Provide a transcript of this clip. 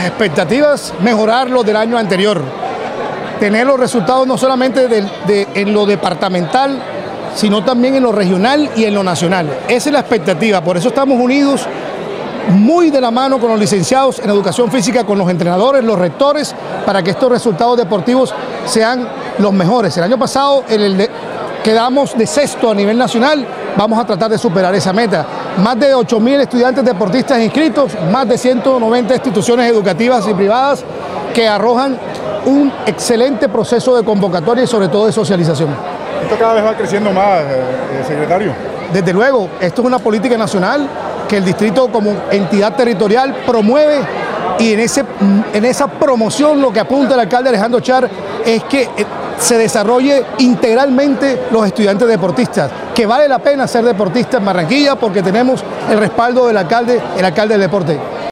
expectativas, mejorarlo del año anterior. Tener los resultados no solamente en lo departamental, sino también en lo regional y en lo nacional. Esa es la expectativa, por eso estamos unidos muy de la mano con los licenciados en educación física, con los entrenadores, los rectores, para que estos resultados deportivos sean los mejores. El año pasado quedamos de sexto a nivel nacional, vamos a tratar de superar esa meta. Más de 8.000 estudiantes deportistas inscritos, más de 190 instituciones educativas y privadas que arrojan un excelente proceso de convocatoria y sobre todo de socialización. Esto cada vez va creciendo más, secretario. Desde luego, esto es una política nacional que el distrito como entidad territorial promueve, y en esa promoción lo que apunta el alcalde Alejandro Char es que se desarrolle integralmente los estudiantes deportistas, que vale la pena ser deportista en Barranquilla porque tenemos el respaldo del alcalde del deporte.